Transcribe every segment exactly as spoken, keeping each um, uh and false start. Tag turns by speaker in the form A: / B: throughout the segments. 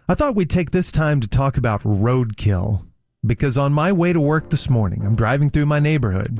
A: I thought we'd take this time to talk about roadkill, because on my way to work this morning, I'm driving through my neighborhood,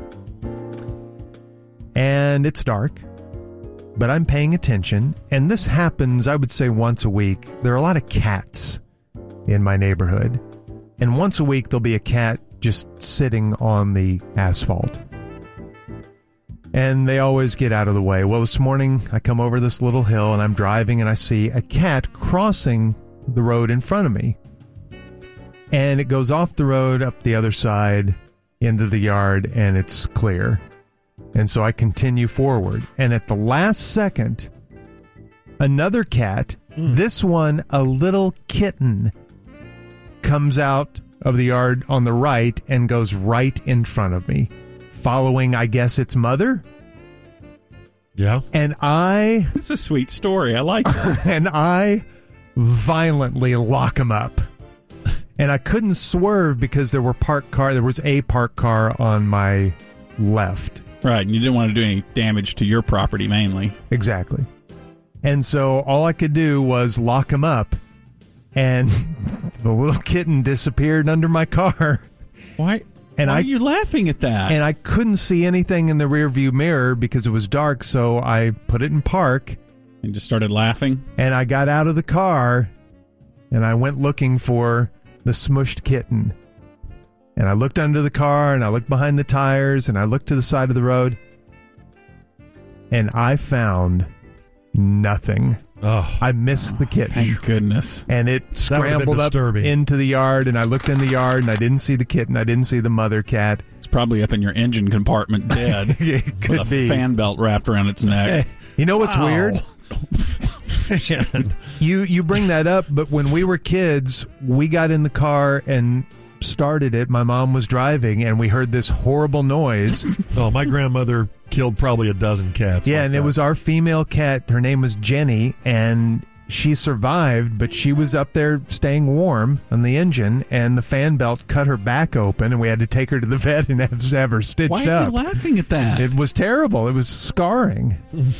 A: and it's dark, but I'm paying attention, and this happens, I would say, once a week. There are a lot of cats in my neighborhood, and once a week there'll be a cat just sitting on the asphalt. And they always get out of the way. Well, this morning, I come over this little hill, and I'm driving, and I see a cat crossing the road in front of me. And it goes off the road, up the other side, into the yard, and it's clear. And so I continue forward. And at the last second, another cat, mm. this one a little kitten, comes out of the yard on the right and goes right in front of me, following, I guess, its mother.
B: Yeah.
A: And I...
C: It's a sweet story. I like it.
A: And I violently lock him up. And I couldn't swerve because there were parked car. There was a parked car on my left.
C: Right, and you didn't want to do any damage to your property, mainly.
A: Exactly. And so all I could do was lock him up, and the little kitten disappeared under my car.
C: Why?
A: And
C: Why
A: I,
C: are you laughing at that?
A: And I couldn't see anything in the rearview mirror because it was dark, so I put it in park.
C: And just started laughing?
A: And I got out of the car, and I went looking for the smushed kitten. And I looked under the car, and I looked behind the tires, and I looked to the side of the road, and I found nothing.
B: Oh,
A: I missed the kitten.
C: Thank goodness.
A: And it scrambled up into the yard, and I looked in the yard, and I didn't see the kitten. I didn't see the mother cat.
C: It's probably up in your engine compartment dead.
A: It could
C: with a
A: be.
C: fan belt wrapped around its neck.
A: You know what's
B: wow.
A: weird? you you bring that up, but when we were kids, we got in the car and started it. My mom was driving, and we heard this horrible noise.
B: Oh, my grandmother killed probably a dozen cats.
A: Yeah,
B: like
A: and
B: that.
A: it was our female cat. Her name was Jenny, and she survived, but she was up there staying warm on the engine, and the fan belt cut her back open, and we had to take her to the vet and have, have her stitched
C: Why
A: up.
C: are you laughing at that?
A: It was terrible. It was scarring.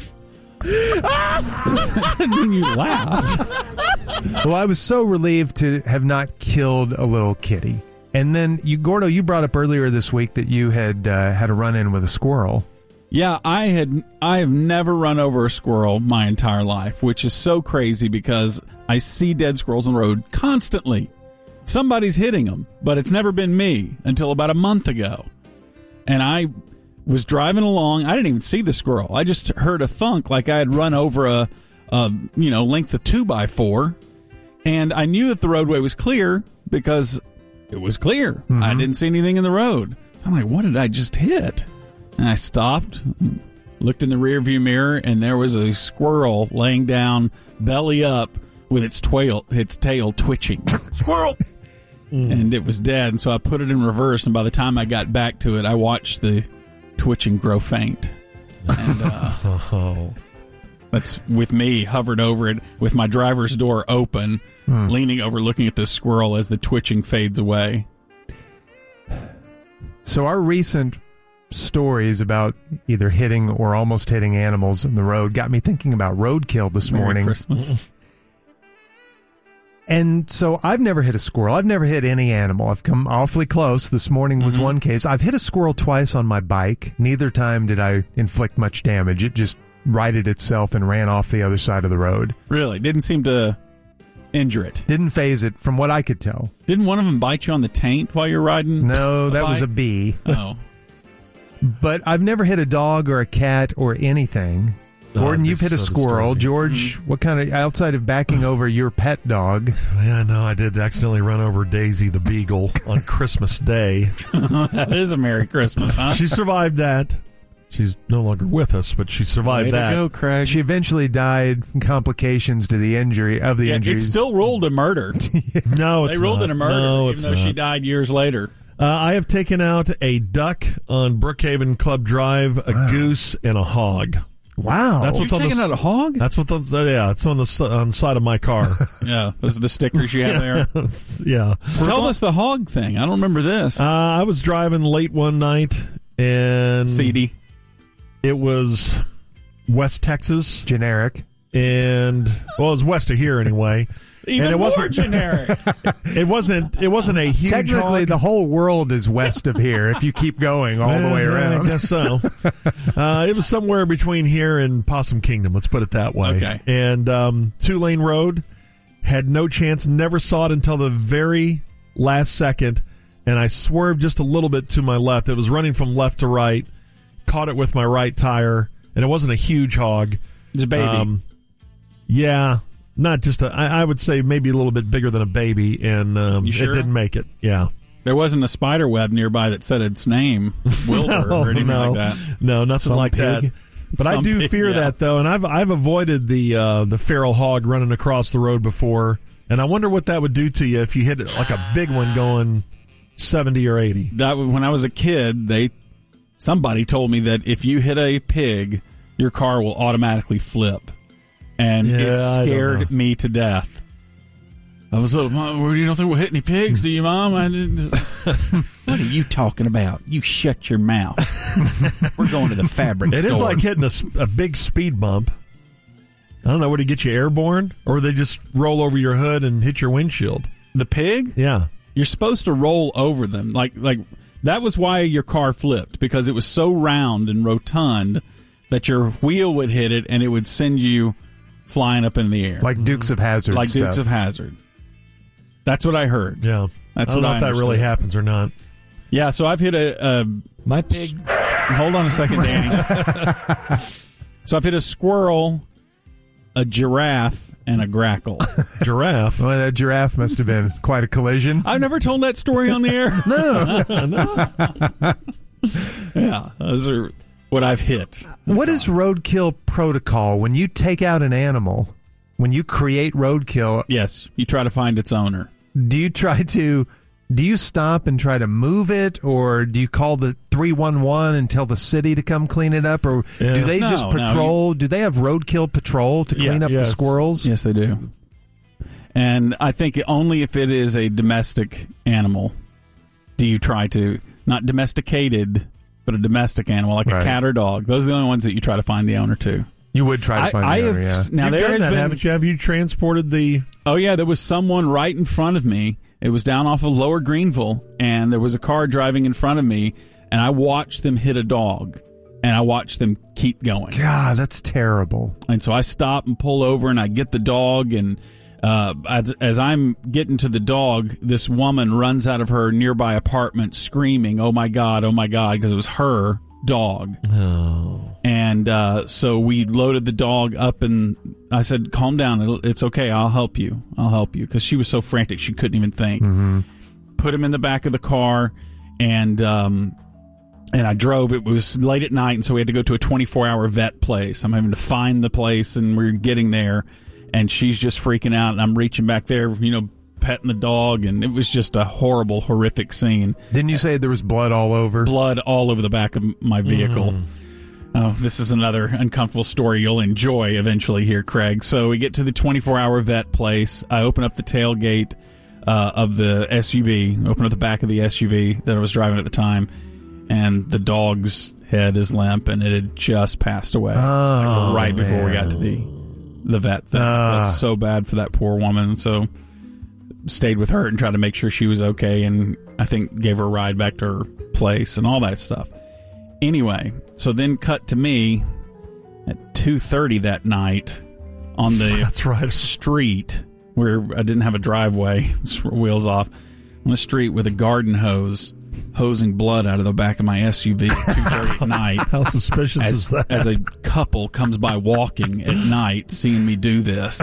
C: That doesn't mean you laugh.
A: Well, I was so relieved to have not killed a little kitty. And then, you, Gordo, you brought up earlier this week that you had uh, had a run-in with a squirrel.
C: Yeah, I had. I have never run over a squirrel my entire life, which is so crazy because I see dead squirrels on the road constantly. Somebody's hitting them, but it's never been me until about a month ago. And I was driving along. I didn't even see the squirrel. I just heard a thunk like I had run over a, a you know, length of two by four. And I knew that the roadway was clear because it was clear. Mm-hmm. I didn't see anything in the road. So I'm like, what did I just hit? And I stopped, looked in the rearview mirror, and there was a squirrel laying down, belly up, with its tail, its tail twitching. Squirrel! Mm. And it was dead, and so I put it in reverse, and by the time I got back to it, I watched the twitching grow faint. And uh, oh. That's with me hovered over it with my driver's door open, mm. leaning over looking at this squirrel as the twitching fades away.
A: So our recent stories about either hitting or almost hitting animals in the road got me thinking about roadkill this
C: Merry
A: morning.
C: Christmas.
A: And so I've never hit a squirrel. I've never hit any animal. I've come awfully close. This morning was mm-hmm. one case. I've hit a squirrel twice on my bike. Neither time did I inflict much damage. It just righted itself and ran off the other side of the road.
C: Really? Didn't seem to injure it?
A: Didn't phase it from what I could tell.
C: Didn't one of them bite you on the taint while you're riding?
A: No, that
C: bike?
A: was a bee.
C: Oh.
A: But I've never hit a dog or a cat or anything. Gordon, oh, you've hit a so squirrel. Disturbing. George, mm-hmm. what kind of, outside of backing over your pet dog?
B: Yeah, I know. I did accidentally run over Daisy the Beagle on Christmas Day.
C: That is a Merry Christmas, huh?
B: She survived that. She's no longer with us, but she survived
C: Way
B: that.
C: To go, Craig.
A: She eventually died from complications to the injury of the
C: yeah,
A: injuries.
C: It's still ruled a murder.
B: No, it's
C: They ruled
B: not.
C: it a murder,
B: no,
C: even though
B: not.
C: she died years later.
B: Uh, I have taken out a duck on Brookhaven Club Drive, a wow. goose, and a hog.
A: Wow,
C: that's what's
B: You've
C: on
B: taken
C: the,
B: out
C: a hog.
B: That's what the yeah. It's on the on the side of my car.
C: Yeah, those are the stickers you have there.
B: Yeah.
C: Tell us the hog thing. I don't remember this.
B: Uh, I was driving late one night and
C: seedy.
B: It was West Texas,
A: generic,
B: and well, it was west of here anyway.
C: Even
B: And it
C: more
B: wasn't-
C: generic.
B: It wasn't. It wasn't a huge.
A: Technically,
B: hog.
A: the whole world is west of here if you keep going all the way
B: Yeah, I
A: around.
B: guess so. uh, it was somewhere between here and Possum Kingdom. Let's put it that way.
C: Okay.
B: And um, Two Lane Road had no chance. Never saw it until the very last second, and I swerved just a little bit to my left. It was running from left to right. Caught it with my right tire, and it wasn't a huge hog.
C: It's a baby.
B: Um, yeah, not just a. I, I would say maybe a little bit bigger than a baby, and um,
C: You sure?
B: it didn't make it. Yeah.
C: There wasn't a spider web nearby that said its name, Wilbur, or anything
B: no,
C: like that.
B: No, nothing
A: Some
B: like
A: pig.
B: that. But I
C: Some
B: do
C: pig,
B: fear
C: yeah.
B: that though, and I've I've avoided the uh, the feral hog running across the road before, and I wonder what that would do to you if you hit it like a big one going seventy or eighty.
C: That when I was a kid, they somebody told me that if you hit a pig, your car will automatically flip, and
B: Yeah,
C: it
B: I don't
C: scared
B: know.
C: me to death. I was like, Mom, you don't think we'll hit any pigs, do you, Mom? I didn't. What are you talking about? You shut your mouth. We're going to the fabric
B: It
C: store.
B: is like hitting a, s- a big speed bump. I don't know, would it get you airborne, or would they just roll over your hood and hit your windshield?
C: the pig.
B: Yeah.
C: You're supposed to roll over them, like like that was why your car flipped, because it was so round and rotund that your wheel would hit it and it would send you flying up in the air,
A: Like Dukes of Hazzard
C: like
A: stuff.
C: Dukes of Hazzard. That's what I heard.
B: Yeah.
C: That's
B: I don't
C: what
B: know
C: I
B: if that really
C: understood.
B: happens or not.
C: Yeah, so I've hit a, a
D: My pig.
C: hold on a second, Danny. So I've hit a squirrel, a giraffe, and a grackle.
B: Giraffe.
A: Well, that giraffe must have been quite a collision.
C: I've never told that story on the air. Yeah, those are what I've hit.
A: What is roadkill protocol when you take out an animal? When you create roadkill,
C: Yes, you try to find its owner.
A: do you try to do you stop and try to move it, or do you call the three one one and tell the city to come clean it up, or
B: Yeah.
A: do they
C: No,
A: just
C: no,
A: patrol? Do they have roadkill patrol to clean
C: Yes.
A: up the
B: Yes.
A: squirrels?
C: Yes, they do. And I think only if it is a domestic animal do you try to, not domesticated, but a domestic animal, like
A: Right.
C: a cat or dog. Those are the only ones that you try to find the owner to.
A: You would try to
C: I,
A: find
C: I
A: the
C: have
A: owner, yeah.
C: now
B: You've
C: there
B: done
C: has
B: that,
C: been.
B: haven't you? Have you transported the...
C: Oh yeah, there was someone right in front of me. It was down off of Lower Greenville, and there was a car driving in front of me, and I watched them hit a dog, and I watched them keep going.
A: God, that's terrible.
C: And so I stop and pull over, and I get the dog, and uh, as, as I'm getting to the dog, this woman runs out of her nearby apartment screaming, "Oh my God, oh my God," because it was her dog.
B: Oh.
C: And uh, so we loaded the dog up, and I said, "Calm down. It'll, it's okay. I'll help you. I'll help you." Because she was so frantic, she couldn't even think.
A: Mm-hmm.
C: Put him in the back of the car, and um, and I drove. It was late at night, and so we had to go to a twenty-four hour vet place. I'm having to find the place, and we're getting there, and she's just freaking out, and I'm reaching back there, you know, petting the dog, and it was just a horrible, horrific scene.
A: Didn't you say there was blood all over?
C: Blood all over the back of my vehicle.
B: Mm.
C: Oh, this is another uncomfortable story you'll enjoy eventually here, Craig. So we get to the twenty-four hour vet place. I open up the tailgate uh, of the S U V, open up the back of the S U V that I was driving at the time, and the dog's head is limp, and it had just passed away.
A: Oh,
C: like right before we
A: man.
C: got to the the vet thing.
A: Ah.
C: That's so bad for that poor woman. So stayed with her and tried to make sure she was okay, and I think gave her a ride back to her place and all that stuff. Anyway, so then cut to me at two thirty that night on the
B: That's right.
C: street where I didn't have a driveway, wheels off, on the street with a garden hose, hosing blood out of the back of my S U V at two thirty at night.
B: How suspicious is
C: As,
B: that?
C: as a couple comes by walking at night, seeing me do this.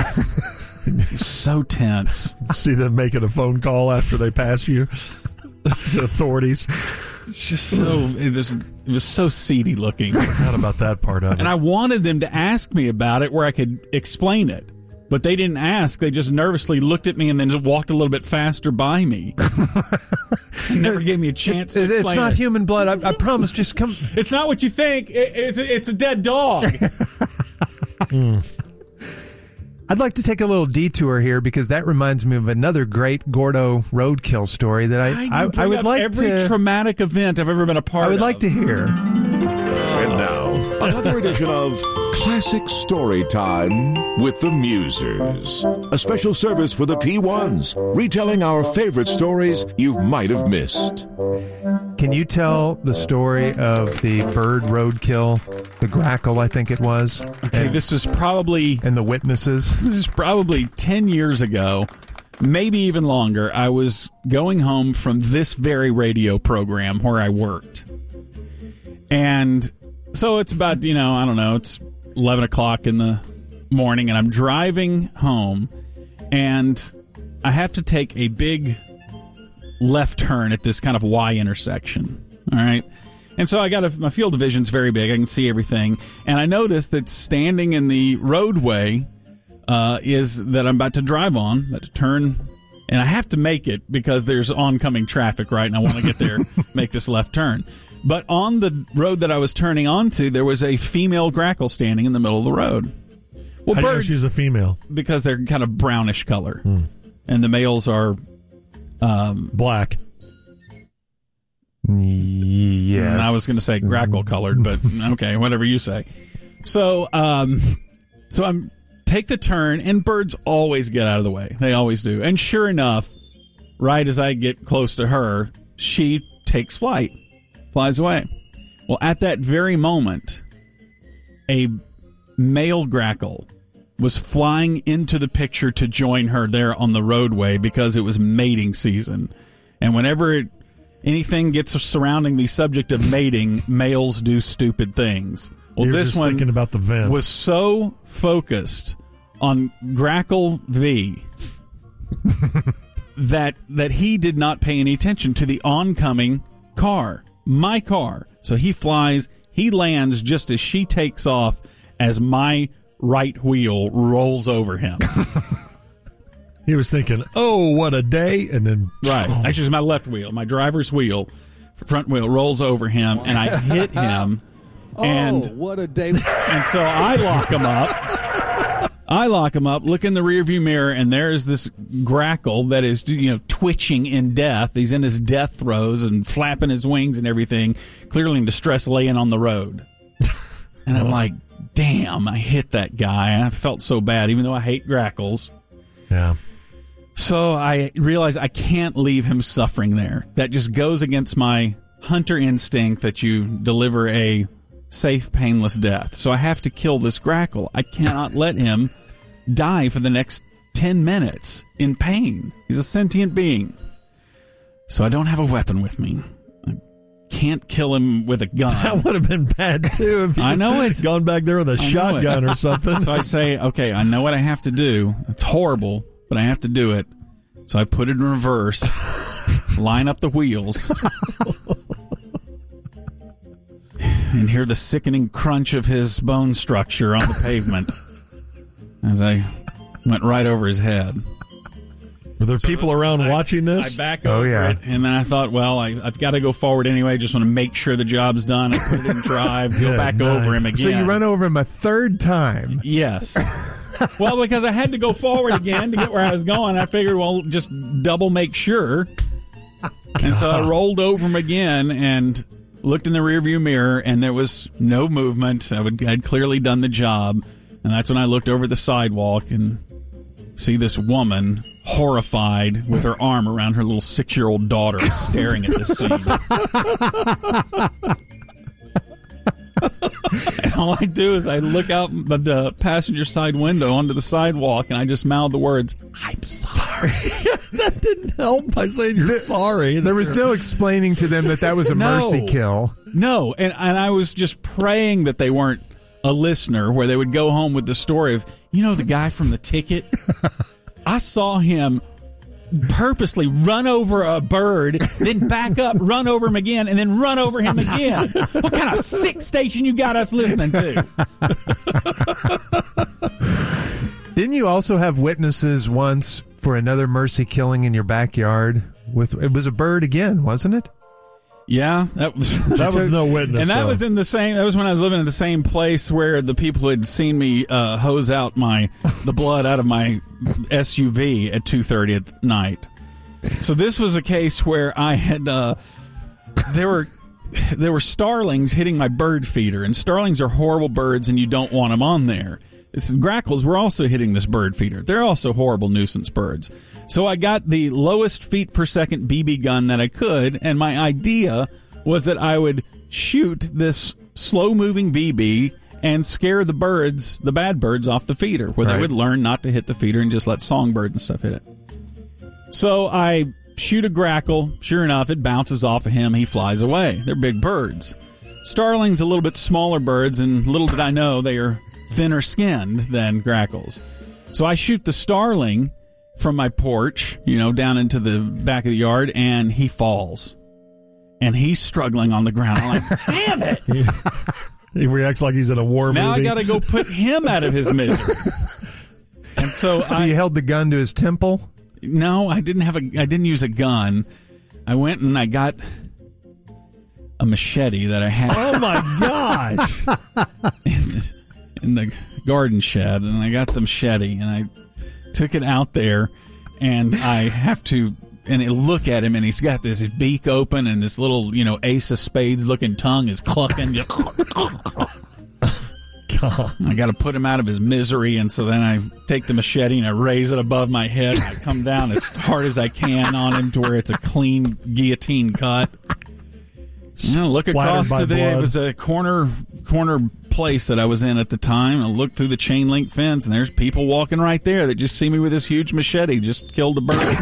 C: So tense.
B: See them making a phone call after they pass you to authorities.
C: It's just so it was, it was so seedy looking.
B: Forgot about that part of it.
C: And I wanted them to ask me about it where I could explain it. But they didn't ask. They just nervously looked at me and then just walked a little bit faster by me. Never gave me a chance to
A: It's
C: explain
A: not
C: it.
A: human blood. I, I promise. Just come.
C: It's not what you think. It, it's, it's a dead dog.
A: I'd like to take a little detour here because that reminds me of another great Gordo roadkill story that I
C: I, do
A: I,
C: bring
A: I would
C: up
A: like
C: every
A: to.
C: traumatic event I've ever been a part
A: I
C: of.
A: would like to hear.
D: And now, another edition of Classic Story Time with the Musers. A special service for the P ones, retelling our favorite stories you might have missed.
A: Can you tell the story of the bird roadkill, the grackle, I think it was?
C: Okay,
A: and,
C: this was probably...
A: And the witnesses?
C: This is probably ten years ago, maybe even longer. I was going home from this very radio program where I worked. And so it's about, you know, I don't know, it's eleven o'clock in the morning, and I'm driving home, and I have to take a big left turn at this kind of Y intersection. All right. And so I got a, my field of vision's very big. I can see everything. And I noticed that standing in the roadway uh, is that I'm about to drive on, about to turn, and I have to make it because there's oncoming traffic, right? And I want to get there, make this left turn. But on the road that I was turning onto, there was a female grackle standing in the middle of the road. Well,
B: How
C: birds,
B: do you know she's a female?
C: Because they're kind of brownish color.
B: Hmm.
C: And the males are um,
B: black.
A: Yes.
C: I was going to say grackle colored, but okay, whatever you say. So, um, so I'm take the turn, and birds always get out of the way. They always do. And sure enough, right as I get close to her, she takes flight, flies away. Well, at that very moment, a male grackle was flying into the picture to join her there on the roadway because it was mating season. And whenever it, anything gets surrounding the subject of mating, males do stupid things. Well,
B: You're
C: this
B: just
C: one
B: thinking about the vents.
C: was so focused on Grackle V that that he did not pay any attention to the oncoming car, my car. So he flies, he lands just as she takes off as my right wheel rolls over him.
B: He was thinking, oh, what a day, and then...
C: Right.
B: Oh.
C: Actually, it's my left wheel. My driver's wheel, front wheel, rolls over him, and I hit him. And,
E: oh, what a day.
C: And so I lock him up. I lock him up, look in the rearview mirror, and there's this grackle that is, you know, twitching in death. He's in his death throes and flapping his wings and everything, clearly in distress, laying on the road. And I'm like, damn, I hit that guy. I felt so bad, even though I hate grackles.
B: Yeah.
C: So I realize I can't leave him suffering there. That just goes against my hunter instinct that you deliver a safe, painless death. So I have to kill this grackle. I cannot let him die for the next ten minutes in pain. He's a sentient being. So I don't have a weapon with me. I can't kill him with a gun.
B: That would have been bad, too, if you
C: I know it.
B: gone back there with a
C: I know
B: shotgun
C: it.
B: or something.
C: So I say, okay, I know what I have to do. It's horrible, but I have to do it. So I put it in reverse, line up the wheels, and hear the sickening crunch of his bone structure on the pavement as I went right over his head.
B: Were there people around
C: I,
B: watching this?
C: I back
A: Oh,
C: over
A: yeah.
C: it, and then I thought, well, I, I've got to go forward anyway. I just want to make sure the job's done. I put it in drive, go
B: Good
C: back
B: night.
C: over him again.
A: So you run over him a third time.
C: Yes. Well, because I had to go forward again to get where I was going. I figured, well, just double make sure. And so I rolled over him again and looked in the rearview mirror, and there was no movement. I would, I'd clearly done the job. And that's when I looked over the sidewalk and see this woman, horrified, with her arm around her little six-year-old daughter, staring at this scene. And all I do is I look out the, the passenger side window onto the sidewalk, and I just mouth the words, "I'm sorry."
B: That didn't help by saying you're sorry.
A: There was no explaining to them that that was a
C: No.
A: mercy kill.
C: No, and, and I was just praying that they weren't a listener, where they would go home with the story of, you know, the guy from the ticket? I saw him purposely run over a bird, then back up, run over him again, and then run over him again. What kind of sick station you got us listening to?
A: Didn't you also have witnesses once for another mercy killing in your backyard? With it was a bird again, wasn't it?
C: Yeah, that was
B: That was no witness.
C: and that
B: though.
C: was in the same. That was when I was living in the same place where the people had seen me uh, hose out my the blood out of my S U V at two thirty at night. So this was a case where I had uh, there were there were starlings hitting my bird feeder, and starlings are horrible birds, and you don't want them on there. This, grackles were also hitting this bird feeder. They're also horrible nuisance birds. So I got the lowest feet per second B B gun that I could, and my idea was that I would shoot this slow-moving B B and scare the birds, the bad birds, off the feeder, where
A: Right.
C: they would learn not to hit the feeder and just let songbirds and stuff hit it. So I shoot a grackle. Sure enough, it bounces off of him. He flies away. They're big birds. Starlings, a little bit smaller birds, and little did I know they are thinner skinned than grackles. So I shoot the starling from my porch, you know, down into the back of the yard, and he falls. And he's struggling on the ground. I'm like, damn it!
B: He reacts like he's in a war
C: Now
B: movie.
C: I got to go put him out of his misery. And so,
A: So
C: I
A: you held the gun to his temple?
C: no, I didn't have a. I didn't use a gun. I went and I got a machete that I had
B: Oh my gosh!
C: in the, in the garden shed, and I got the machete and I took it out there, and I have to. And I look at him, and he's got this beak open, and this little, you know, ace of spades looking tongue is clucking. Just I got to put him out of his misery, and so then I take the machete and I raise it above my head, and I come down as hard as I can on him to where it's a clean guillotine cut. You know, look across
B: Splattered
C: to
B: by
C: the it
B: blood.
C: was a corner corner place that I was in at the time. I looked through the chain link fence, and there's people walking right there that just see me with this huge machete, just killed a bird.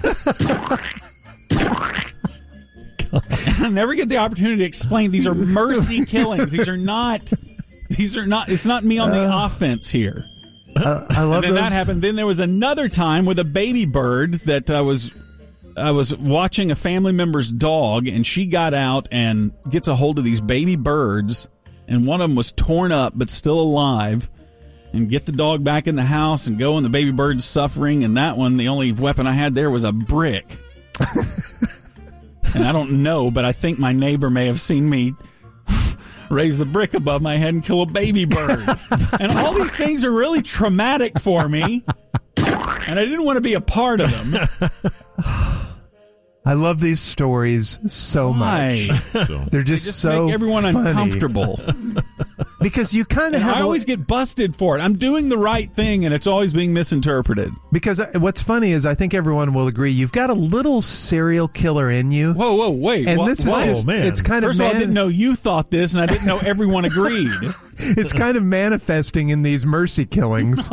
C: I never get the opportunity to explain these are mercy killings. These are not. These are not. It's not me on the
A: Uh,
C: offense here.
A: Uh, I love
C: And then
A: those.
C: that happened. Then there was another time with a baby bird that I was I was watching a family member's dog, and she got out and gets a hold of these baby birds, and one of them was torn up but still alive, and get the dog back in the house and go, and the baby bird's suffering, and that one, the only weapon I had there was a brick. And I don't know, but I think my neighbor may have seen me raise the brick above my head and kill a baby bird. And all these things are really traumatic for me, and I didn't want to be a part of them.
A: I love these stories so
C: Why?
A: much.
E: So,
A: They're just,
C: Just
A: so
C: make everyone
A: funny.
C: uncomfortable.
A: Because you kind of
C: And
A: have
C: I
A: a-
C: always get busted for it. I'm doing the right thing, and it's always being misinterpreted.
A: because uh, what's funny is I think everyone will agree you've got a little serial killer in you.
C: Whoa, whoa, wait.
A: and
C: what,
A: this is
C: what?
A: just
B: man.
A: it's kind
C: First
A: of
C: of all, I
A: man-
C: didn't know you thought this, and I didn't know everyone agreed.
A: it's kind of manifesting in these mercy killings.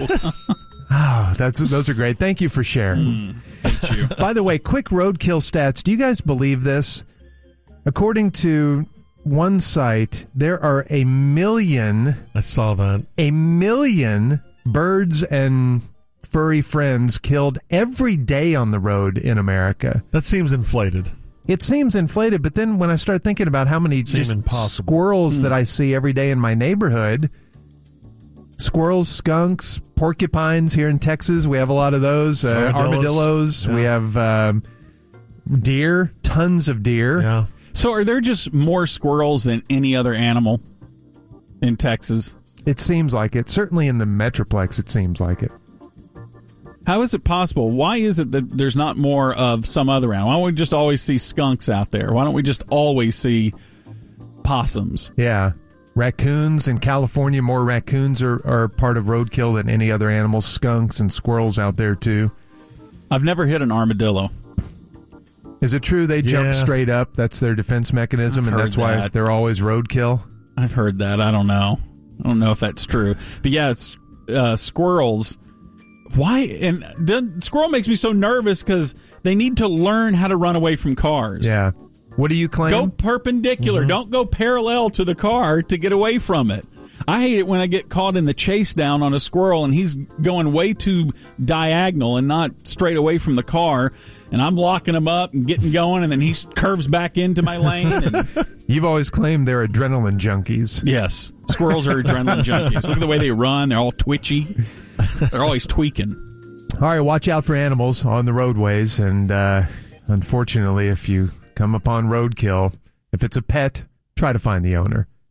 A: Oh, that's those are great. Thank you for sharing.
C: Hate you.
A: By the way, quick roadkill stats. Do you guys believe this? According to one site, there are a million,
B: I saw that.
A: a million birds and furry friends killed every day on the road in America.
B: That seems inflated.
A: It seems inflated, but then when I start thinking about how many just
B: impossible.
A: squirrels that I see every day in my neighborhood, squirrels, skunks, porcupines here in Texas, we have a lot of those. Uh,
B: Armadillos.
A: armadillos. We
B: Yeah.
A: have um, deer, tons of deer.
B: Yeah.
C: So are there just more squirrels than any other animal in Texas?
A: It seems like it. Certainly in the Metroplex, it seems like it.
C: How is it possible? Why is it that there's not more of some other animal? Why don't we just always see skunks out there? Why don't we just always see possums?
A: Yeah. Raccoons in California, more raccoons are, are part of roadkill than any other animal. Skunks and squirrels out there, too.
C: I've never hit an armadillo.
A: Is it true they jump
B: Yeah.
A: straight up? That's their defense mechanism,
C: I've
A: and
C: heard
A: that's why
C: that.
A: they're always roadkill?
C: I've heard that. I don't know. I don't know if that's true. But yeah, it's uh, squirrels. Why? And the squirrel makes me so nervous because they need to learn how to run away from cars.
A: Yeah. What do you claim?
C: Go perpendicular.
A: Mm-hmm.
C: Don't go parallel to the car to get away from it. I hate it when I get caught in the chase down on a squirrel and he's going way too diagonal and not straight away from the car, and I'm locking him up and getting going, and then he curves back into my lane. And
A: You've always claimed they're adrenaline junkies.
C: yes, squirrels are adrenaline junkies. Look at the way they run. They're all twitchy. They're always tweaking.
A: All right, watch out for animals on the roadways, and uh, unfortunately, if you come upon roadkill, if it's a pet, try to find the owner.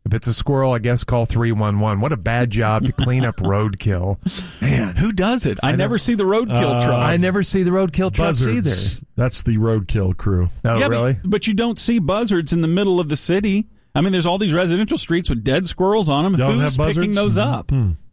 A: If it's a squirrel, I guess call three one one. What a bad job to clean up roadkill. Man,
C: who does it? I, I never see the roadkill
B: uh,
C: trucks.
A: I never see the roadkill trucks
B: Buzzards.
A: either.
B: That's the roadkill crew.
A: Oh,
C: yeah,
A: really?
C: But, but you don't see buzzards in the middle of the city. I mean, there's all these residential streets with dead squirrels on them.
B: Y'all
C: Who's
B: have buzzards?
C: picking those up?
B: Hmm.